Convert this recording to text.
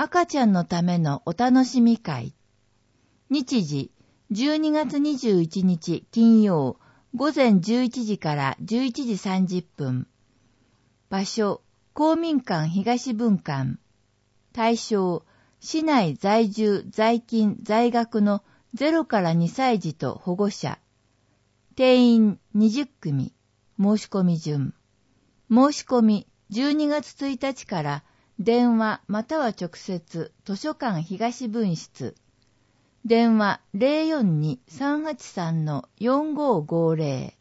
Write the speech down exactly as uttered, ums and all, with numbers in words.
赤ちゃんのためのお楽しみ会。日時、じゅうにがつにじゅういちにち金曜、午前じゅういちじからじゅういちじさんじゅっぷん。場所、公民館東分館。対象、市内在住、在勤、在学のゼロからにさい児と保護者。定員にじゅっくみ。申し込み順。申し込みじゅうにがつついたちから電話または直接図書館東分室。電話 ゼロよんに さんはちさん よんごーごーぜろ